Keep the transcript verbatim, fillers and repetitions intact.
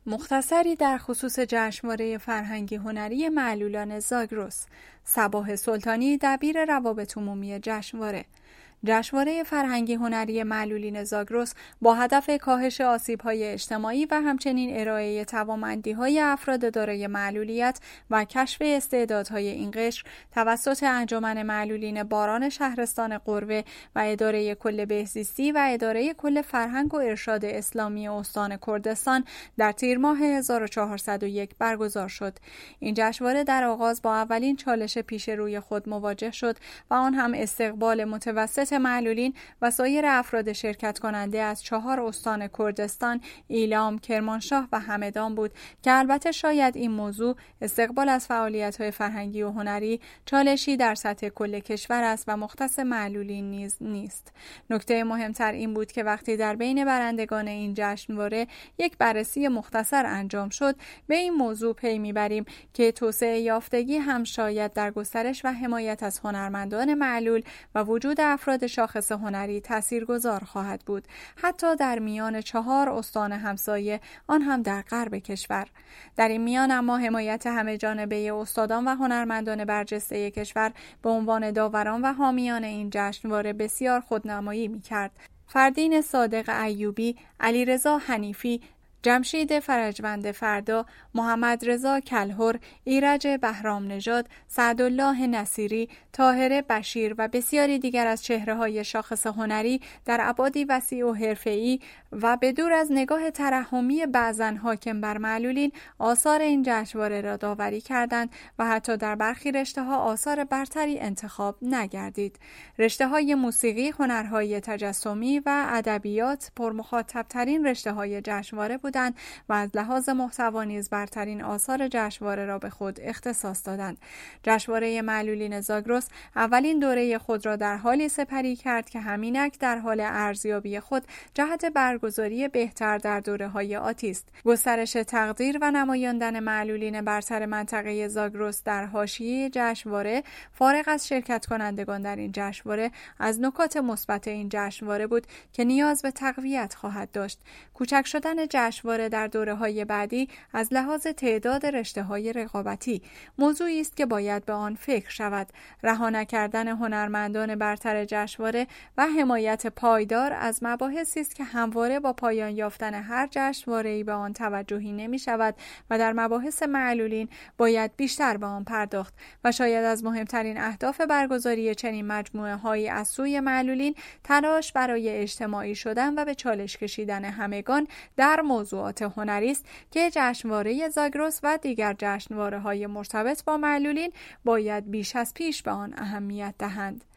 مختصری در خصوص جشنواره فرهنگی هنری معلولان زاگرس. صباح سلطانی، دبیر روابط عمومی جشنواره. جشنواره فرهنگی هنری معلولین زاگرس با هدف کاهش آسیب‌های اجتماعی و همچنین ارائه توانمندی‌های افراد دارای معلولیت و کشف استعدادهای این قشر توسط انجمن معلولین باران شهرستان قروه و اداره کل بهزیستی و اداره کل فرهنگ و ارشاد اسلامی استان کردستان در تیر ماه هزار و چهارصد و یک برگزار شد. این جشنواره در آغاز با اولین چالش پیش روی خود مواجه شد و آن هم استقبال متوسط معلولین و سایر افراد شرکت کننده از چهار استان کردستان، ایلام، کرمانشاه و همدان بود که البته شاید این موضوع استقبال از فعالیت‌های فرهنگی و هنری چالشی در سطح کل کشور است و مختص معلولین نیز نیست. نکته مهمتر این بود که وقتی در بین برندگان این جشنواره یک بررسی مختصر انجام شد، به این موضوع پی میبریم که توسعه یافتگی هم شاید در گسترش و حمایت از هنرمندان معلول و وجود افراد شاخص هنری تاثیرگذار خواهد بود، حتی در میان چهار استان همسایه، آن هم در غرب کشور. در این میان اما حمایت همه جانبه استادان و هنرمندان برجسته کشور به عنوان داوران و حامیان این جشنواره بسیار خودنمایی می‌کرد. فردین صادق ایوبی، علیرضا حنیفی، جمشید فرجوند فردا، محمد رضا کلهر، ایرج بهرام نژاد، سعدالله نصیری، طاهر بشیر و بسیاری دیگر از چهره‌های شاخص هنری در ابعادی وسیع و حرفه‌ای و به دور از نگاه ترحمی بعضاً حاکم بر معلولین آثار این جشنواره را داوری کردند و حتی در برخی رشته‌ها آثار برتری انتخاب نگردید. رشته‌های موسیقی، هنرهای تجسمی و ادبیات پرمخاطب‌ترین رشته‌های جشنواره بودند و از لحاظ محتوا نیز برترین آثار جشنواره را به خود اختصاص دادند. جشنواره معلولین زاگرس اولین دوره خود را در حالی سپری کرد که همینک در حال ارزیابی خود جهت برگزاری بهتر در دوره‌های آتی است. گسترش تقدیر و نمایاندن معلولین برتر منطقه زاگرس در حاشیه جشنواره، فارغ از شرکت کنندگان در این جشنواره، از نکات مثبت این جشنواره بود که نیاز به تقویت خواهد داشت. کوچک شدن جشنواره در دوره‌های بعدی از لحاظ تعداد رشته‌های رقابتی موضوعی است که باید به آن فکر شود. رها نکردن هنرمندان برتر جشنواره و حمایت پایدار از مباحثی است که همواره با پایان یافتن هر جشنواره‌ای به آن توجهی نمی‌شود و در مباحث معلولین باید بیشتر به آن پرداخت و شاید از مهمترین اهداف برگزاری چنین مجموعه‌هایی از سوی معلولین تلاش برای اجتماعی شدن و به چالش کشیدن همگان در موضوعات هنری است که جشنواره زاگرس و دیگر جشنواره‌های مرتبط با معلولین باید بیش از پیش به آن اهمیت دهند.